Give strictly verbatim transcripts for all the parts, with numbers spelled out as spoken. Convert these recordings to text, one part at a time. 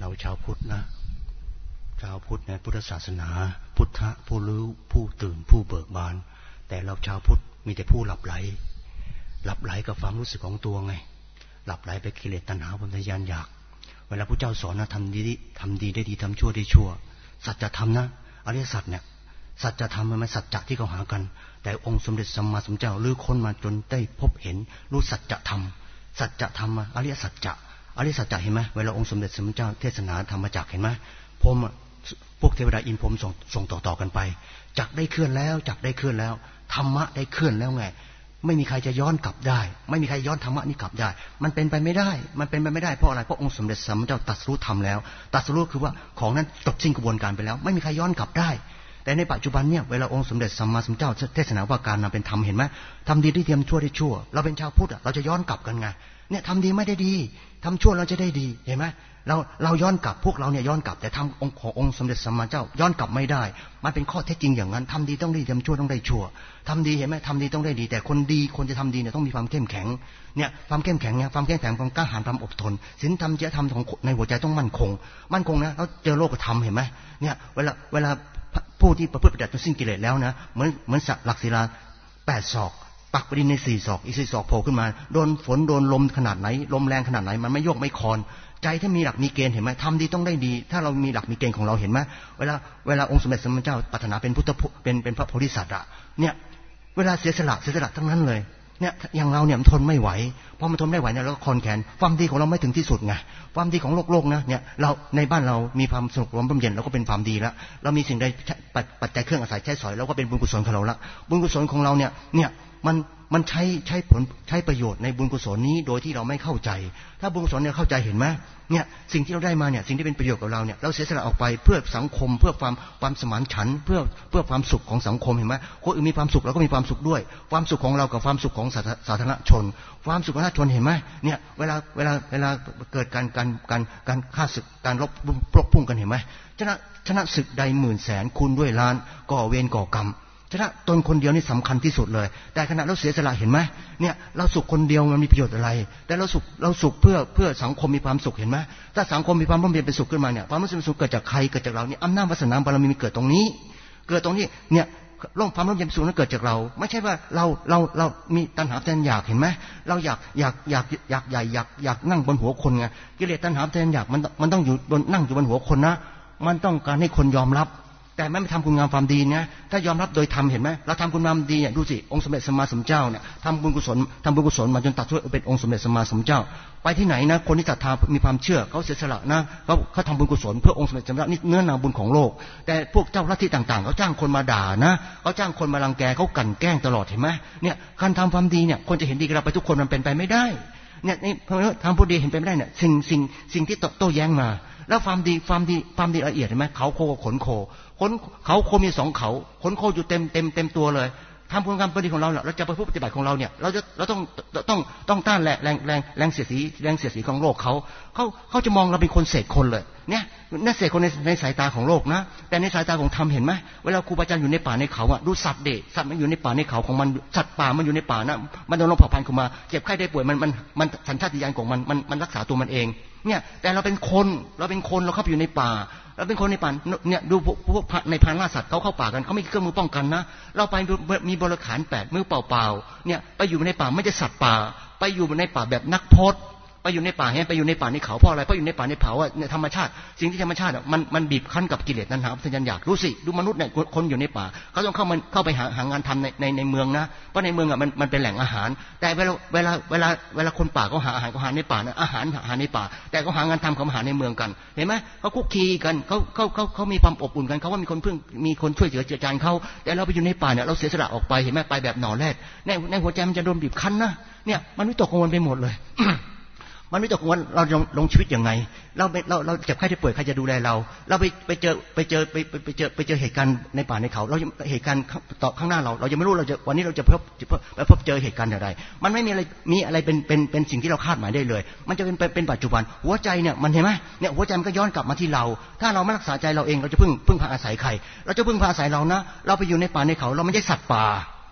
เราชาวพุทธนะชาวพุทธในพุทธศาสนาพุทธะผู้รู้ผู้ตื่นผู้เบิกบานแต่เราชาวพุทธมีแต่ผู้หลับไหลหลับไหลกับความรู้สึกของตัวไงหลับไหลไปกิเลสตัณหาความทะยานอยากเวลาพระเจ้าสอนนะทำดีทำดีได้ดีทำชั่วได้ชั่วสัจธรรมนะอริยสัจเนี่ยสัจธรรมมันไม่สัจจะที่เขาหากันแต่องค์สมเด็จสัมมาสัมพุทธเจ้าลื้อค้นมาจนได้พบเห็นรู้สัจธรรมสัจธรรมอริยสัจจะอริยสัจจะเห็นไหมเวลาองค์สมเด็จสัมมาสัมพุทธเจ้าเทศนาธรรมจักรเห็นไหมพรหมพวกเทวดาอินพรหมส่งส่งต่อๆกันไปจักได้เคลื่อนแล้วจักได้เคลื่อนแล้วธรรมะได้เคลื่อนแล้วไงไม่มีใครจะย้อนกลับได้ไม่มีใครย้อนธรรมะนี้กลับได้มันเป็นไปไม่ได้มันเป็นไปไม่ได้เพราะอะไรเพราะองค์สมเด็จสัมมาสัมพุทธเจ้าตรัสรู้ธรรมแล้วตรัสรู้คือว่าของนั้นจบสิ้นกระบวนการไปแล้วไม่มีใครย้อนกลับได้แต่ในปัจจุบันเนี่ยเวลาองค์สมเด็จสัมมาสัมพุทธเจ้าเทศนาว่าการนำเป็นธรรมเห็นไหมทำดีได้ดีทำชั่วได้ชั่วเราเป็นชาวพุทธเราจะย้อนกลับกันไงเนี่ยทำดีไม่ได้ดีทำชั่วเราจะได้ดีเห็นไหมเราเราย้อนกลับพวกเราเนี่ยย้อนกลับแต่ทำองค์ขององค์สมเด็จสัมมาสัมพุทธเจ้าย้อนกลับไม่ได้มันเป็นข้อเท็จจริงอย่างนั้นทำดีต้องดีทำชั่วต้องได้ชั่วทำดีเห็นไหมทำดีต้องได้ดีแต่คนดีคนจะทำดีเนี่ยต้องมีความเข้มแข็งเนี่ยความเข้มแข็งเนี่ยความเข้มแข็งความกล้าหาญความอดทนศีลธรรมจริยธรรมของในหัวใจต้องมั่นคงมั่นคงนะแล้วเจอโลกธรรมเห็นไหมเนี่ยเวลาเวลาผู้ที่ประพฤติปฏิบัติจนสิ้นกิเลสแล้วนะเหมือนเหมือนหลักศิลาแปดศอกปักไปดินในสี่ศอกอีกสี่ศอกโผล่ขึ้นมาโดนฝนโดนลมขนาดไหนลมแรงขนาดไหนมันไม่โยกไม่คลอนใจถ้ามีหลักมีเกณฑ์เห็นไหมทำดีต้องได้ดีถ้าเรามีหลักมีเกณฑ์ของเราเห็นไหมเวลาเวลาองค์สมเด็จสัมมาสัมพุทธเจ้าปรารถนาเป็นพุทธเป็นเป็นพระโพธิสัตว์อะเนี่ยเวลาเสียสละเสียสละทั้งนั้นเลยเนี่ยอย่างเราเนี่ยมันทนไม่ไหวพอมันทนไม่ไหวเนี่ยเราก็คลอนแขนความดีของเราไม่ถึงที่สุดไงความดีของโลกโลกนะเนี่ยเราในบ้านเรามีความสงบร่มเย็นเราก็เป็นความดีแล้วเรามีสิ่งใดปัจจัยเครื่องอาศัยใช้สอยเราก็เป็นบุญกุศลของเราละบุญกุศลของเราเนี่ยเนี่ยมันมันใช้ใช้ผลใช้ประโยชน์ในบุญกุศลนี้โดยที่เราไม่เข้าใจถ้าบุญกุศลเนี่ยเข้าใจเห็นไหมเนี่ยสิ่งที่เราได้มาเนี่ยสิ่งที่เป็นประโยชน์กับเราเนี่ยเราเสียสละออกไปเพื่อสังคมเพื่อความความสมานฉันท์เพื่อเพื่อความสุขของสังคมเห็นไหมคนอื่นมีความสุขเราก็มีความสุขด้วยความสุขของเรากับความสุขของสาธารณชนความสุขของสาธารณชนเห็นไหมเนี่ยเวลาเวลาเวลาเกิดการการการการฆ่าศึกการรบปลกพุ่งกันเห็นไหมชนะชนะศึกใดหมื่นแสนคูณด้วยล้านก่อเวรก่อกรรมชนะตนคนเดียวนี่สำคัญที่สุดเลยแต่ขณะเราเสียสละเห็นไหมเนี่ยเราสุขคนเดียวมันมีประโยชน์อะไรแต่เราสุขเราสุขเพื่อเพื่อสังคมมีความสุขเห็นไหมถ้าสังคมมีความร่มเย็นเป็นสุขขึ้นมาเนี่ยความร่มเย็นเป็นสุขเกิดจากใครเกิดจากเราเนี่ยอำนาจวาสนาบารมีมันเกิดตรงนี้เกิดตรงนี้เนี่ยร่มความร่มเย็นเป็นสุขนั้นเกิดจากเราไม่ใช่ว่าเราเราเรามีตัณหาแทนอยากเห็นไหมเราอยากอยากอยากอยากใหญ่อยากอยากนั่งบนหัวคนไงกิเลสตัณหาแทนอยากมันมันต้องอยู่บนนั่งอยู่บนหัวคนนะมันต้องการให้คนยอมรับแต่ไม่ทำคุณงามความดีนะถ้ายอมรับโดยทำเห็นไหมเราทำคุณงามดีเนี่ยดูสิองค์สมเด็จสัมมาสัมพุทธเจ้าเนี่ยทำบุญกุศลทำบุญกุศลมาจนตัดช่วยเป็นองค์สมเด็จสัมมาสัมพุทธเจ้าไปที่ไหนนะคนที่ศรัทธามีความเชื่อเขาเสียสละนะเขาเขาทำบุญกุศลเพื่อองค์สมเด็จสัมมาสัมพุทธเจ้านี่เนื้อนาบุญของโลกแต่พวกเจ้าลัทธิต่างๆเขาจ้างคนมาด่านะเขาจ้างคนมารังแกเขากั่นแกล้งตลอดเห็นไหมเนี่ยการทำความดีเนี่ยคนจะเห็นดีกับเราไปทุกคนมันเป็นไปไม่ได้เนี่ยนี่ทำผู้ดีเห็นไปไม่ได้เนี่ยสิ่งสิ่งสิ่งที่โต้แย้งมาแล้วความดีความดีความดีละเอียดเห็นไหมเขาโคขนโคขนเขาโคมีสองเขาขนโคอยู่เต็มเต็มเต็มตัวเลยทำคุณงามความดีของเราเนี่ยเราจะไปพูดปฏิบัติของเราเนี่ยเราจะเราต้องต้องต้องต้านแรงแรงแรงแรงเสียดสีแรงเสียดสีของโลกเขาเขาเขาจะมองเราเป็นคนเสกคนเลยเนี่ยน่าเสกคนในในสายตาของโลกนะแต่ในสายตาของธรรมเห็นไหมเวลาครูบาอาจารย์อยู่ในป่าในเขาอ่ะดูสัตว์เด็กสัตว์มันอยู่ในป่าในเขาของมันสัตว์ป่ามันอยู่ในป่านะมันโดนลมเผาพันธุ์เข้ามาเจ็บไข้ได้ป่วยมันมันมันสัญชาตญาณของมันมันมันรักษาตัวมันเองเนี่ยแต่เราเป็นคนเราเป็นคนเราเข้าไปอยู่ในป่าเราเป็นคนในป่าเนี่ยดูพวกในพรานล่าสัตว์เขาเข้าป่ากันเขาไม่มีเครื่องมือป้องกันนะเราไปมีบริขารแปดมือเปล่าๆเนี่ยไปอยู่ในป่าไม่ใช่สัตว์ป่าไปอยู่ในป่าแบบนักพจน์ไปอยู่ในป่าเห็นไปอยู่ในป่าในเขาเพราะอะไรเพราะอยู่ในป่าในเขาอ่ะในธรรมชาติสิ่งที่ธรรมชาติมันมันบีบคั้นกับกิเลสตัณหาทะยานอยากรู้สิดูมนุษย์เนี่ยคนอยู่ในป่าเขาต้องเข้ามันเข้าไปหาหางานทำในในในเมืองนะเพราะในเมืองอ่ะมันมันเป็นแหล่งอาหารแต่เวลาเวลาเวลาเวลาคนป่าเขาหาอาหารเขาหาในป่านะอาหารหาในป่าแต่เขาหางานทำเขาหาในเมืองกันเห็นไหมเขาคุกคีกันเขาเขาเขาเขามีความอบอุ่นกันเขาว่ามีคนพึ่งมีคนช่วยเหลือเจือจานเขาแต่เราไปอยู่ในป่าเนี่ยเราเสียสละออกไปเห็นไหมไปแบบหน่อแรดในในหัวใจมันจะโดนบีบคั้นนะเนี่ยมันวิตกกังวลไปหมดเลย มันไม่ตกวันเราลงลงชีวิตยังไงเราเราเราเจ็บไข้ได้ป่วยใครจะดูแลเราเราไปไปเจอไปเจอไปไปเจอไปเจอเหตุการณ์ในป่าในเขาเราเหตุการณ์ต่อข้างหน้าเราเราจะไม่รู้เราจะวันนี้เราจะพบไปพบเจอเหตุการณ์อะไรมันไม่มีอะไรมีอะไรเป็นเป็นเป็นสิ่งที่เราคาดหมายได้เลยมันจะเป็นเป็นปัจจุบันหัวใจเนี่ยมันเห็นไหมเนี่ยหัวใจมันก็ย้อนกลับมาที่เราถ้าเราไม่รักษาใจเราเองเราจะพึ่งพึ่งพาอาศัยใครเราจะพึ่งพาอาศัยเรานะเราไปอยู่ในป่าในเขาเราไม่ใช่สัตว์ป่า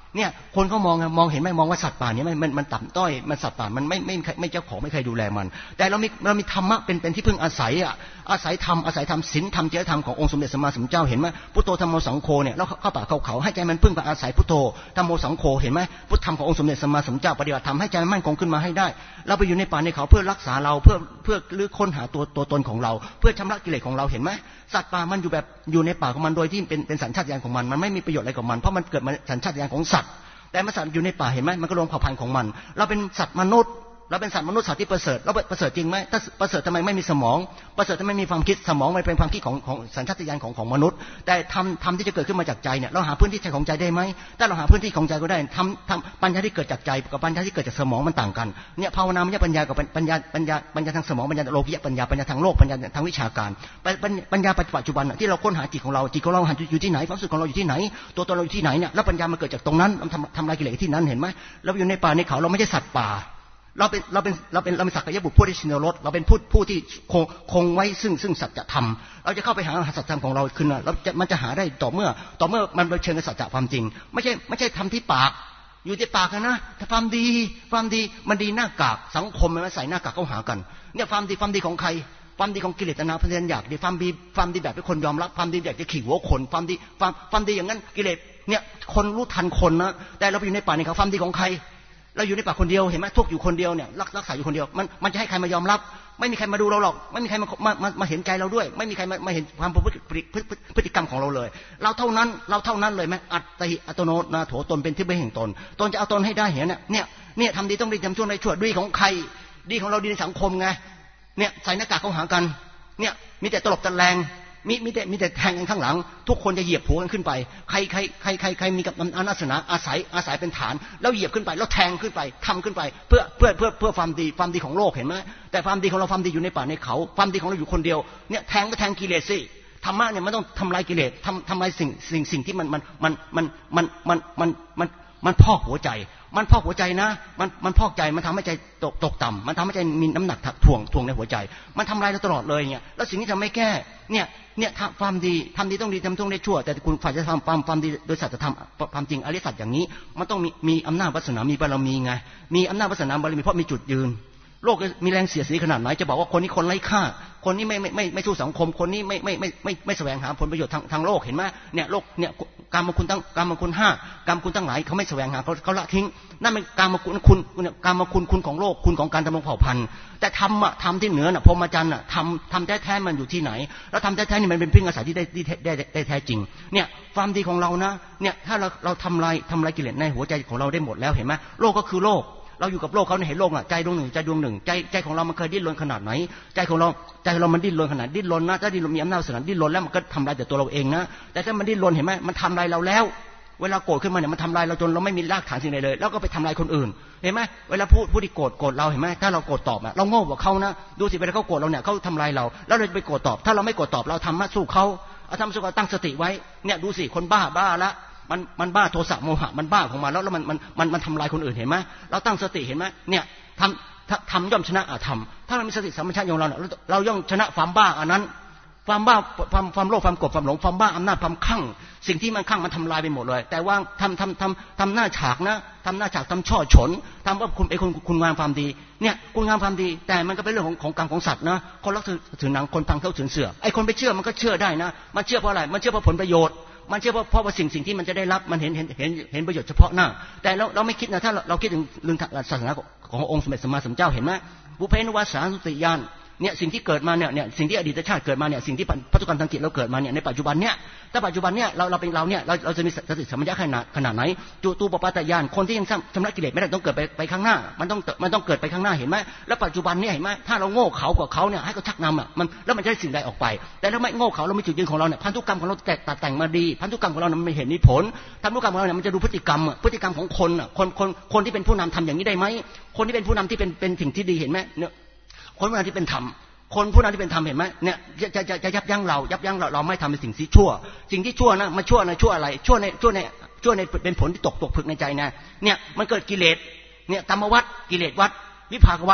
เนี่ยคนเขามองมองเห็นไหมมองว่าสัตว์ป่านี้มันมันมันต่ำต้อยมันสัตว์ป่ามันไม่ไม่ไม่เจ้าของไม่เคยดูแลมันแต่เรามีเรามีธรรมะเป็นเป็นที่พึ่งอาศัยอ่ะอาศัยธรรมอาศัยธรรมศีลธรรมจริยธรรมขององค์สมเด็จสัมมาสัมพุทธเจ้าเห็นไหมพุทโธธรรมโมสังโฆเนี่ยเราเข้าป่าเข้าเขาให้ใจมันพึ่งพาอาศัยพุทโธธรรมโมสังโฆเห็นไหมพุทธธรรมขององค์สมเด็จสัมมาสัมพุทธเจ้าปฏิบัติธรรมให้ใจมันมั่นคงขึ้นมาให้ได้เราไปอยู่ในป่าในเขาเพื่อรักษาเราเพื่อเพื่อลื้อค้นหาตัวตัวตนของเราเพื่อชำระกิเลสของเราเห็นไหมสัตว์ป่ามันอยู่แบบอยู่ในป่าของมันโดยที่เป็นเป็นสัญชาตญาณของมันมันไม่มีประโยชน์อะไรกับมันเพราะมันเกิดมาสัญชาตญาณของสัตว์แต่มันสัตว์อยู่ในป่าเห็นไหมมันก็รวมเผ่าพันธุ์ของมันเราเป็นสัตว์มนุษย์เราเป็นสัตว์มนุษย์สัตว์ที่ประเสริฐเราประเสริฐจริงไหมถ้าประเสริฐทำไมไม่มีสมองประเสริฐทำไมไม่มีความคิดสมองมันเป็นความคิดของของสัญชาตญาณของของมนุษย์แต่ทำทำที่จะเกิดขึ้นมาจากใจเนี่ยเราหาพื้นที่ของใจได้ไหมถ้าเราหาพื้นที่ของใจก็ได้ทำทำปัญญาที่เกิดจากใจกับปัญญาที่เกิดจากสมองมันต่างกันเนี่ยภาวนาไม่ใช่ปัญญากับปัญญาปัญญาปัญญาทางสมองปัญญาโลกิยะปัญญาปัญญาทางโลกปัญญาทางวิชาการปัญญาปัจจุบันที่เราค้นหาจิตของเราจิตของเราอยู่ที่ไหนความรู้สึกของเราอยู่ที่ไหนตัวตนเราอยู่ที่ไหนเนี่ยแล้วปัญญามันเกิดจากตรงนั้นทำทำลายกิเลสที่นั้นเห็นไหมเราอยู่ในป่าในเขาเราไม่ใช่สัตว์ป่าเราเป็นเราเป็นเราเป็นเราเป็นสักยะบุตรผู้ที่ชินรสเราเป็นผู้ผู้ที่คงคงไว้ซึ่งซึ่งสัจธรรมเราจะเข้าไปหาสัจธรรมของเราขึ้นมาเราจะมันจะหาได้ต่อเมื่อต่อเมื่อมันเผชิญกับสัจความจริงไม่ใช่ไม่ใช่ทำที่ปากอยู่ที่ปากกันนะถ้าความดีความดีมันดีหน้ากากสังคมมันใส่หน้ากากเข้าหากันเนี่ยความดีความดีของใครความดีของกิเลสตัณหาพยานอยากดีความดีความดีแบบที่คนยอมรับความดีอยากจะขี่หัวคนความดีความความดีอย่างนั้นกิเลสเนี่ยคนรู้ทันคนนะแต่เราไปอยู่ในป่านี่เขาความดีของใครเราอยู่ในป่าคนเดียวเห็นไหมทุกอยู่คนเดียวเนี่ยรักษาอยู่คนเดียวมันมันจะให้ใครมายอมรับไม่มีใครมาดูเราหรอกไม่มีใครมามามามาเห็นใจเราด้วยไม่มีใครมามาเห็นความประพฤติพฤติกรรมของเราเลยเราเท่านั้นเราเท่านั้นเลยไหมอัตติอัตโนนาโถตนเป็นที่ไม่แห่งตนตนจะเอาตนให้ได้เห็นเนี่ยเนี่ยเนี่ยทำดีต้องดีทำชั่วในชั่วดีของใครดีของเราดีในสังคมไงเนี่ยใส่หน้ากากเข้าหากันเนี่ยมีแต่ตลบตะแลงมีมีแต่มีแต่แทงกันข้างหลังทุกคนจะเหยียบหัวกันขึ้นไปใครใครใครใครใครมีกับอำนาจศาสนาอาศัยอาศัยเป็นฐานแล้วเหยียบขึ้นไปแล้วแทงขึ้นไปทำขึ้นไปเพื่อเพื่อเพื่อเพื่อความดีความดีของโลกเห็นไหมแต่ความดีของเราความดีอยู่ในป่าในเขาความดีของเราอยู่คนเดียวเนี่ยแทงก็แทงกิเลสสิธรรมะเนี่ยมันต้องทำลายกิเลสทำทำลายสิ่งสิ่งสิ่งที่มันมันมันมันมันมันมันมันมันพอกหัวใจมันพอกหัวใจนะมันมันพอกใจมันทำให้ใจตกตกต่ำมันทำให้ใจมีน้ำหนักถ่วงถ่วงในหัวใจมันทำลายเราตลอดเลยเนี่ยแล้วสิ่งที่ทำไม่แก้เนี่ยเนี่ยความดีทำดีต้องดีทำต้องได้ชั่วแต่คุณฝ่ายจะทำความความดีโดยสัจธรรมความจริงอริยสัจอย่างนี้มันต้องมีมีอำนาจวาสนามีบารมีไงมีอำนาจวาสนาบารมีเพราะมีจุดยืนโลกมีแรงเสียดสีขนาดไหนจะบอกว่าคนนี้คนไร้ค่าคนนี้ไม่ไม่ไม่ไม่สู้สังคมคนนี้ไม่ไม่ไม่ไม่ไม่แสวงหาผลประโยชน์ทางทางโลกเห็นไหมเนี่ยโลกเนี่ยกามคุณตั้งกามคุณห้ากามคุณตั้งหลายเขาไม่แสวงหาเขาเขาละทิ้งนั่นเป็นกามคุณคุณกามคุณคุณของโลกคุณของการดำรงเผ่าพันธุ์แต่ทำอะทำที่เหนือน่ะพรหมจรรย์อะทำทำแท้แท้มันอยู่ที่ไหนแล้วทำแท้แท้นี่มันเป็นพึ่งอาศัยที่ได้ได้ได้แท้จริงเนี่ยความดีของเรานะเนี่ยถ้าเราเราทำลายทำลายกิเลสในหัวใจของเราได้หมดแล้วเห็นไหมโลกก็คือโลกเราอยู่กับโลกเขาเห็นโลกอ่ะใจดวงหนึ่งใจดวงหนึ่งใจใจของเรามันเคยดิ้นรนขนาดไหนใจของเราใจของเรามันดิ้นรนขนาดดิ้นรนนะถ้าดิ้นรนมีอำนาจสนับดิ้นรนแล้วมันก็ทำลายแต่ตัวเราเองนะแต่ถ้ามันดิ้นรนเห็นไหมมันทำลายเราแล้วเวลาโกรธขึ้นมาเนี่ยมันทำลายเราจนเราไม่มีรากฐานสิ่งใดเลยแล้วก็ไปทำลายคนอื่นเห็นไหมเวลาพูดผู้ที่โกรธโกรธเราเห็นไหมถ้าเราโกรธตอบอ่ะเราโง่กว่าเขานะดูสิเวลาเขาโกรธเราเนี่ยเขาทำลายเราแล้วเราจะไปโกรธตอบถ้าเราไม่โกรธตอบเราทำมาสู้เขาเอาทำสู้เขาตั้งสติไว้เนี่ยดูสิคนบ้าบ้าละมันมันบ้าโทสะโมหะมันบ้าของมันแล้วแล้วมันมันมันมันทำลายคนอื่นเห็นไหมเราตั้งสติเห็นไหมเนี่ยทำทำย่อมชนะอาธรรมถ้าเรามีสติสัมปชัญญะของเราเนี่ยเราย่อมชนะความบ้าอันนั้นความบ้าความความโลภความโกรธความหลงความบ้าอำนาจความคั่งสิ่งที่มันคั่งมันทำลายไปหมดเลยแต่ว่าทำทำทำทำหน้าฉากนะทำหน้าฉากทำช่อฉนทำว่าคุณไอ้คุณคุณงามความดีเนี่ยคุณงามความดีแต่มันก็เป็นเรื่องของของกรรมของสัตว์นะคนรักถือหนังคนพังเท่าถือเสือไอ้คนไปเชื่อมันก็เชื่อได้นะมันเชื่อเพราะอะไรมันเชื่อเพราะผลประโยชน์มันเชื่อเพราะเพราะว่าสิ่งสิ่งที่มันจะได้รับมันเห็นเห็นเห็นเห็นประโยชน์เฉพาะหน้าแต่เราเราไม่คิดนะถ้าเราเราคิดถึงเรื่องศาสนาขององค์สมเด็จสัมมาสัมพุทธเจ้าเห็นไหมบุพเพนิวาสานุสติญาณเนี่ยสิ่งที่เกิดมาเนี่ยเนี่ยสิ่งที่อดีตชาติเกิดมาเนี่ยสิ่งที่พัฒกรรมทางจิตเราเกิดมาเนี่ยในปัจจุบันเนี่ยถ้าปัจจุบันเนี่ยเราเราเป็นเราเนี่ยเราเราจะมีสติสัมปชัญญะขนาดขนาดไหนจุตูปปาตญาณคนที่ยังชำระกิเลสไม่ได้ต้องเกิดไปไปข้างหน้ามันต้องมันต้องเกิดไปข้างหน้าเห็นไหมแล้วปัจจุบันเนี่ยเห็นไหมถ้าเราโง่เขากว่าเขาเนี่ยให้เขาชักนำอ่ะมันแล้วมันจะได้สิ่งใดออกไปแต่ถ้าไม่โง่เขาเราไม่จุดยืนของเราเนี่ยพันธุกรรมของเราแตกตัดแต่งมาดีพันธุกรรมของเรามันไม่เห็นมีผลพันธุกรรมของเราเนี่ยมันจะดูพฤติกรรมพฤติกรรมของคนอ่ะคนคนคนที่เป็นผู้นำทำอย่างนี้ได้ไหมคนที่เป็นผู้นำที่เป็นเป็นสิ่งที่ดีเห็นไหมเนี่ยคนผู้นำที่เป็นธรรมคนผู้นั้นที่เป็นธรรมเห็นไหมเนี่ยจะจะจะยับยั้งเรายับยั้งเราเราไม่ทำเป็นสิ่งที่ชั่วสิ่งที่ชั่วนะมันชั่วในชั่วอะไรชั่วในชั่วในชั่วในเป็นผลที่ตกตกผึกในใจนะเนี่ยมันเกิดกิเลสเนี่ยกรรมวัฏกิเลสวัฏวิภากวัฏ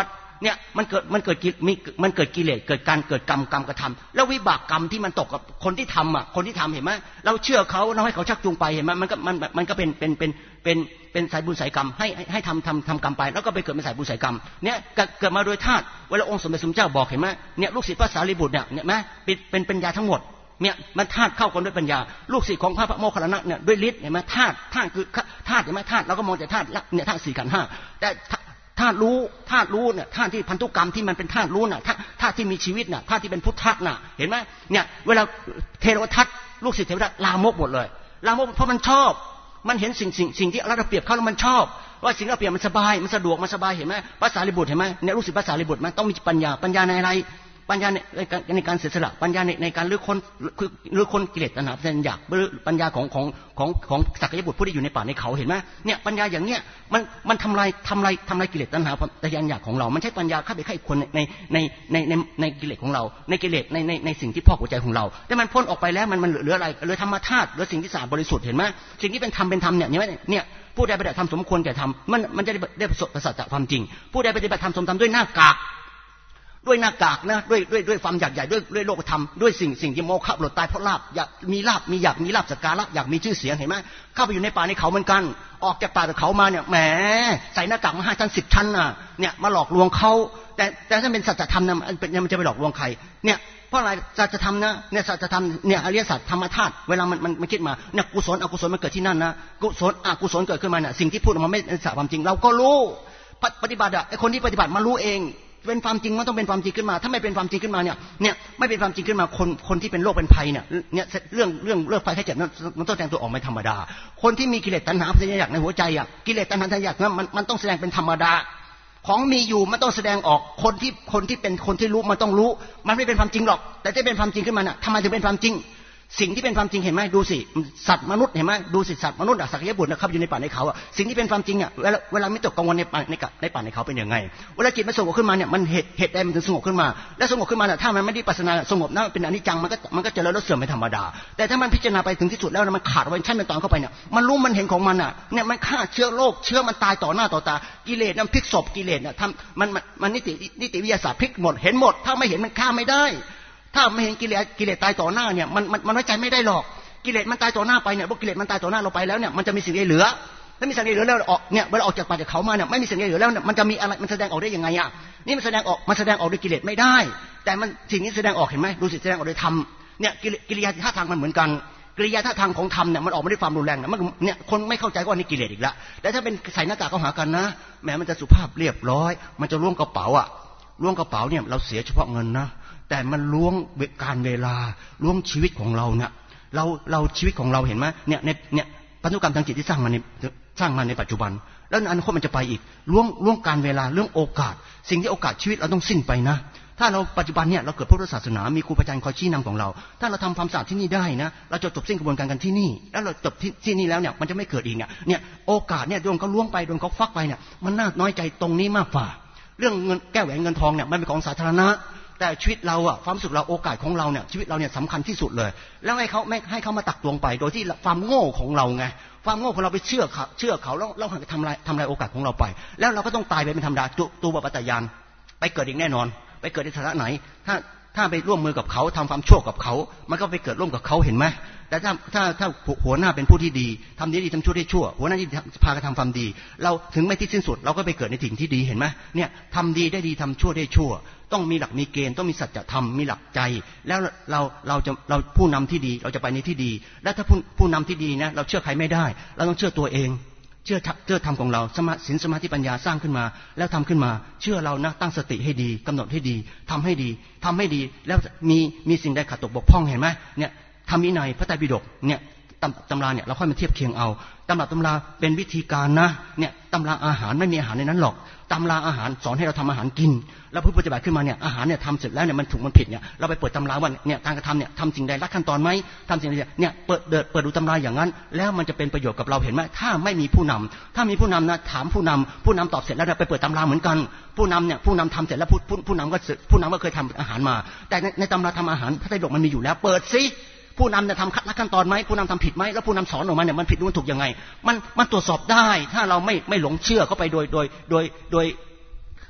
เนี่ยมันเกิดมันเกิดมีมันเกิดกิเลสเกิดการเกิดกรรมกรรมกระทำแล้ววิบากกรรมที่มันตกกับคนที่ทำอ่ะคนที่ทำเห็นไหมเราเชื่อเขาเราให้เขาชักจูงไปเห็นไหมมันก็มันมันก็เป็นเป็นเป็นเป็นเป็นสายบุญสายกรรมให้ให้ทำทำทำกรรมไปแล้วก็ไปเกิดเป็นสายบุญสายกรรมเนี่ยเกิดมาโดยธาตุเวลาองค์สมเด็จสมเจ้าบอกเห็นไหมเนี่ยลูกศิษย์พระสารีบุตรเนี่ยเนี่ยไหมเป็นเป็นปัญญาทั้งหมดเนี่ยมันธาตุเข้ากันด้วยปัญญาลูกศิษย์ของพระโมคคัลลานะเนี่ยด้วยฤทธิ์เห็นไหมธาตุธาตุคือธาตุเห็นไหมธาตุเราก็มองแต่ธาตุเนี่ยธาตุสี่ขันธ์ห้าแต่ธาตุรู้ธาตุรู้เนี่ยธาตุที่พันธุกรรมที่มันเป็นธาตุรู้น่ะธาตุที่มีชีวิตน่ะธาตุที่เป็นพุทธะน่ะเห็นไหมเนี่ยเวลาเทวทัตลูกศิษย์เทวทัตลามกหมดเลยลามกเพราะมันชอบมันเห็นสิ่งสิ่งสิ่งที่เราเปรียบเขาแล้วมันชอบว่าสิ่งเราเปรียบมันสบายมันสะดวกมันสบายเห็นไหมภาษาลิบุตรเห็นไหมเนี่ยลูกศิษย์ภาษาลิบุตรมันต้องมีปัญญาปัญญาในอะไรปัญญาในในการเสียสละปัญญาในในการลื้อค้นคือลื้อค้นกิเลสตัณหาเป็นอยากปัญญาของของของของสักยบุตรผู้ที่อยู่ในป่าในเขาเห็นไหมเนี่ยปัญญาอย่างเนี้ยมันมันทำลายทำลายทำลายกิเลสตัณหาแต่ยันอยากของเรามันใช่ปัญญาเข้าไปไข้คนในในในในในกิเลสของเราในกิเลสในในในสิ่งที่พอกหัวใจของเราแต่มันพ้นออกไปแล้วมันมันเหลืออะไรเหลือธรรมธาตุเหลือสิ่งที่สะอาดบริสุทธิ์เห็นไหมสิ่งที่เป็นธรรมเป็นธรรมเนี่ยเนี่ยผู้ใดปฏิบัติธรรมสมควรแก่ธรรมมันมันจะได้ประสบประสัจความจริงผู้ใดปฏิบัติธรรมสมธรรมด้วยหน้ากากด้วยหน้ากากนะด้วยด้วยด้วยความอยากใหญ่ด้วยด้วยโลกธรรมด้วยสิ่งสิ่งที่โมฆะหลุดตายเพราะลาภอยากมีลาภมีอยากมีลาภสักการะอยากมีชื่อเสียงเห็นไหมเข้าไปอยู่ในป่าในเขาเหมือนกันออกจากป่าจากเขามาเนี่ยแหมใส่หน้ากากมาห้าชั้นสิบชั้นน่ะเนี่ยมาหลอกลวงเขาแต่แต่ถ้าเป็นสัจธรรมนะมันจะไปหลอกลวงใครเนี่ยเพราะอะไรสัจธรรมนะเนี่ยสัจธรรมเนี่ยอริยสัจธรรมธาตุเวลามันมันมันคิดมาเนี่ยกุศลอกุศลมันเกิดที่นั่นนะกุศลอกุศลเกิดขึ้นมาเนี่ยสิ่งที่พูดออกมาไม่เป็นความจริงเราก็รู้ปฏิบัติอะไอ้คนที่ปฏิบัติมารู้เองเป็นความจริงมันต้องเป็นความจริงขึ้นมาถ้าไม่เป็นความจริงขึ้นมาเนี่ยเนี่ยไม่เป็นความจริงขึ้นมาคนคนที่เป็นโรคเป็นภัยเนี่ยเนี่ยเรื่องเรื่องเรื่องภัยแค่เจ็บนั้นมันต้องแสดงตัวออกไม่ธรรมดาคนที่มีกิเลสตัณหาพยายามในหัวใจอ่ะกิเลสตัณหาพยายามมันมันต้องแสดงเป็นธรรมดาของมีอยู่มันต้องแสดงออกคนที่คนที่เป็นคนที่รู้มันต้องรู้มันไม่เป็นความจริงหรอกแต่ถ้าเป็นความจริงขึ้นมาน่ะทำไมถึงเป็นความจริงสิ่งที่เป็นความจริงเห็นไหมดูสิสัตว์มนุษย์เห็นไหมดูสิสัตว์มนุษย์สักยบุตรนะครับอยู่ในป่าในเขาอ่ะสิ่งที่เป็นความจริงอ่ะเวลาเวลาไม่ตกกังวลในป่าในในป่าในเขาเป็นยังไงเวลาจิตมันสงบขึ้นมาเนี่ยมันเหตุเหตุใดมันถึงสงบขึ้นมาแล้วสงบขึ้นมาเนี่ยถ้ามันไม่ได้ปัสนาสงบนะเป็นอนิจจังมันก็มันก็เจริญแล้วเสื่อมเป็นธรรมดาแต่ถ้ามันพิจารณาไปถึงที่สุดแล้วมันขาดไว้ชั้นเป็นตอนเข้าไปเนี่ยมันรู้มันเห็นของมันอ่ะเนี่ยมันฆ่าเชื้อโรคเชื้อมันตายต่อหน้าต่อตากิเลสนั้นพลิกศพกิเลสเนี่ยทำมันมันนิตินิติวิทยาศาสตร์พลิกหมดเห็นหมดถ้าไม่เห็นมันฆ่าไม่ได้ถ้าไม่เห็นกิเลสกิเลสตายต่อหน้าเนี่ยมันมันมันไว้ใจไม่ได้หรอกกิเลสมันตายต่อหน้าไปเนี่ยพวกกิเลสมันตายต่อหน้าเราไปแล้วเนี่ยมันจะมีสิ่งใดเหลือถ้ามีสิ่งใดเหลือแล้วออกเนี่ยเวลาออกจากป่าจากเขามาเนี่ยไม่มีสิ่งใดเหลือแล้วเนี่ยมันจะมีอะไรมันแสดงออกได้ยังไงอ่ะนี่มันแสดงออกมันแสดงออกด้วยกิเลสไม่ได้แต่มันสิ่งนี้แสดงออกเห็นไหมดูสิแสดงออกโดยธรรมเนี่ยกิริยาท่าทางมันเหมือนกันกิริยาท่าทางของธรรมเนี่ยมันออกมาด้วยความรุนแรงเนี่ยมันเนี่ยคนไม่เข้าใจว่านี่กิเลสอีกแล้วแต่ถ้าเป็นใส่หน้ากากเข้าหากันนะแม้มันจะสุภาพเรียบร้อยมันจะล้วงกระเป๋าอ่ะล้วงกระเป๋าเนี่ยเราเสียเฉพาะเงินนะแต่มันล้วงการเวลาล้วงชีวิตของเราเนี่ยเราเราชีวิตของเราเห็นไหมเนี่ยในเนี่ยพันธุกรรมทางจิตที่สร้างมาในสร้างมาในปัจจุบันแล้วอนาคตมันจะไปอีกล่วงล่วงการเวลาเรื่องโอกาสสิ่งที่โอกาสชีวิตเราต้องสิ้นไปนะถ้าเราปัจจุบันเนี่ยเราเกิดพุทธศาสนามีครูอาจารย์คอยชี้นำของเราถ้าเราทำความสะอาดที่นี่ได้นะเราจะจบสิ้นกระบวนการกันที่นี่แล้วเราจบที่ที่นี่แล้วเนี่ยมันจะไม่เกิดอีกเนี่ยเนี่ยโอกาสเนี่ยโดนเขาล่วงไปโดนเขาฟักไปเนี่ยมันน่าน้อยใจตรงนี้มากกว่าเรื่องเงินแก้วแหวนเงินทองเนี่ยมันเป็นของสาธารณะแต่ชีวิตเราอะความสุขเราโอกาสของเราเนี่ยชีวิตเราเนี่ยสำคัญที่สุดเลยแล้วให้เขาไม่ให้เขามาตักตวงไปโดยที่ความโง่ของเราไงความโง่ของเราไปเชื่อเขาเชื่อเขาแล้วเราหันไปทำลายทำลายโอกาสของเราไปแล้วเราก็ต้องตายไปเป็นธรรมดาตัวปัตตยานไปเกิดอีกแน่นอนไปเกิดในฐานะไหนถ้าถ้าไปร่วมมือกับเขาทำความชั่วกับเขามันก็ไปเกิดร่วมกับเขาเห็นไหมแต่ถ้าถ้าถ้าหัวหน้าเป็นผู้ที่ดีทำดีดีทำชั่วได้ชั่วหัวหน้าที่พากันทำความดีเราถึงไม่ที่สิ้นสุดเราก็ไปเกิดในสิ่งที่ดีเห็นไหมเนี่ยทำดีได้ดีทำชั่วได้ชั่วต้องมีหลักมีเกณฑ์ต้องมีสัจธรรมมีหลักใจแล้วเราเราจะเราผู้นำที่ดีเราจะไปในที่ดีและถ้าผู้ผู้นำที่ดีนะเราเชื่อใครไม่ได้เราต้องเชื่อตัวเองเชื่อเชื่อธรรมของเราสมาศีลสมาธิปัญญาสร้างขึ้นมาแล้วทำขึ้นมาเชื่อเรานะตั้งสติให้ดีกำหนดให้ดีทำให้ดีทำให้ดีแล้วมีมีสิ่งใดขาดตกบกพร่องเห็นไหมเนี่ยธรรมวินัยพระไตรปิฎกเนี่ยตำราเนี่ยเราค่อยมาเทียบเคียงเอาตำราตำราเป็นวิธีการนะเนี่ยตำราอาหารไม่มีอาหารในนั้นหรอกตำราอาหารสอนให้เราทำอาหารกินแล้วผู้ปฏิบัติขึ้นมาเนี่ยอาหารเนี่ยทำเสร็จแล้วเนี่ยมันถูกมันผิดเนี่ยเราไปเปิดตำราว่าเนี่ยการกระทำเนี่ยทำสิ่งใดรัดขั้นตอนไหมทำสิ่งใดเนี่ยเปิดเดินเปิดดูตำราอย่างนั้นแล้วมันจะเป็นประโยชน์กับเราเห็นไหมถ้าไม่มีผู้นำถ้ามีผู้นำนะถามผู้นำผู้นำตอบเสร็จแล้วไปเปิดตำราเหมือนกันผู้นำเนี่ยผู้นำทำเสร็จแล้วผู้ผู้ผู้นำก็ผู้นำก็เคยทำอาหารมาแต่ในในตำราทำอาหารพระไตรปิฎกมันมีอยู่แล้วเปิดซิผู้นำจะทำขั้นตอนไหมผู้นำทำผิดไหมแล้วผู้นำสอนออกมาเนี่ยมันผิดหรือมันถูกยังไงมันมันตรวจสอบได้ถ้าเราไม่ไม่หลงเชื่อเข้าไปโดยโดยโดยโดย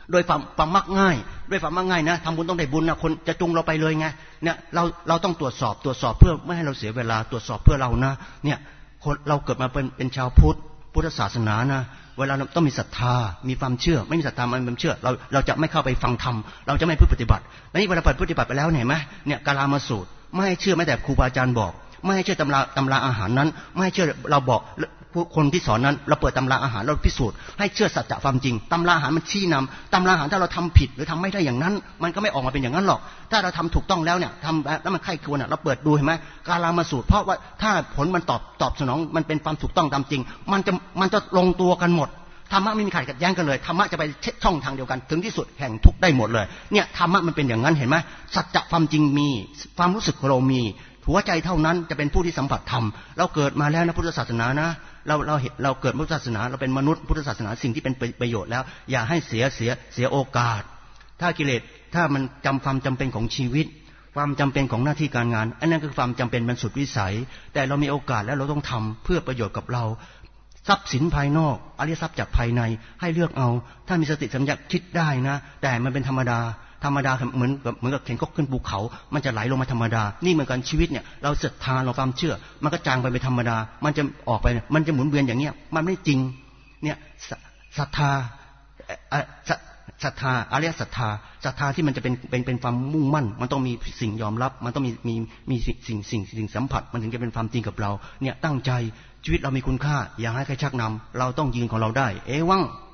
โดยความความมักง่ายด้วยความมักง่ายนะทำบุญต้องได้บุญนะคนจะจุงเราไปเลยไงเนี่ยเราเราต้องตรวจสอบตรวจสอบเพื่อไม่ให้เราเสียเวลาตรวจสอบเพื่อเรานะเนี่ยคนเราเกิดมาเป็นเป็นชาวพุทธพุทธศาสนานะเวลาเราต้องมีศรัทธามีความเชื่อไม่มีศรัทธาไม่มีความเชื่อเราเราจะไม่เข้าไปฟังธรรมเราจะไม่ปฏิบัติแล้วนี่เวลาปฏิบัติไปแล้วเห็นไหมเนี่ยกาลามาสูตรไม่ให้เชื่อแม้แต่ครูบาอาจารย์บอกไม่ให้เชื่อตำราตำราอาหารนั้นไม่ให้เชื่อเราบอกคนที่สอนนั้นเราเปิดตำราอาหารเราพิสูจน์ให้เชื่อสัจจะความจริงตำราอาหารมันชี้นำตำราอาหารถ้าเราทำผิดหรือทำไม่ได้อย่างนั้นมันก็ไม่ออกมาเป็นอย่างนั้นหรอกถ้าเราทำถูกต้องแล้วเนี่ยทำแล้วมันไข้ควรเราเปิดดูเห็นไหมกาลามาสูตรเพราะว่าถ้าผลมันตอบตอบสนองมันเป็นความถูกต้องตามจริงมันจะมันจะลงตัวกันหมดธรรมะไม่มีขัดขัดแย้งกันเลยธรรมะจะไปช่องทางเดียวกันถึงที่สุดแห่งทุกได้หมดเลยเนี่ยธรรมะมันเป็นอย่างนั้นเห็นไหมสัจจะความจริงมีความรู้สึกของเรามีหัวใจเท่านั้นจะเป็นผู้ที่สัมผัสธรรมเราเกิดมาแล้วนะพุทธศาสนานะเราเราเห็นเราเกิดพุทธศาสนาเราเป็นมนุษย์พุทธศาสนาสิ่งที่เป็นประโยชน์แล้วอย่าให้เสียเสียเสียโอกาสถ้ากิเลสถ้ามันจำความจำเป็นของชีวิตความจำเป็นของหน้าที่การงานอันนั้นคือความจำเป็นมันสุดวิสัยแต่เรามีโอกาสแล้วเราต้องทำเพื่อประโยชน์กับเราทรัพย์สินภายนอกอริยทรัพย์จากภายในให้เลือกเอาถ้ามีสติสัมปชัญญะคิดได้นะแต่มันเป็นธรรมดาธรรมดาเหมือนเหมือนกับเข็นก็ขึ้นภูเขามันจะไหลลงมาธรรมดานี่เหมือนกันชีวิตเนี่ยเราศรัทธาเราความเชื่อมันก็จางไปเป็นธรรมดามันจะออกไปมันจะหมุนเวียนอย่างเงี้ยมันไม่จริงเนี่ยศรัทธาศรัทธาอริยศรัทธาศรัทธาที่มันจะเป็นเป็นเป็นความมุ่งมั่นมันต้องมีสิ่งยอมรับมันต้องมีมีมีสิ่งสิ่งสิ่งสัมผัสมันถึงจะเป็นความจริงกับเราเนี่ยตั้งใจชีวิตเรามีคุณค่าอย่าให้ใครชักนำเราต้องยืนของเราได้เอวัง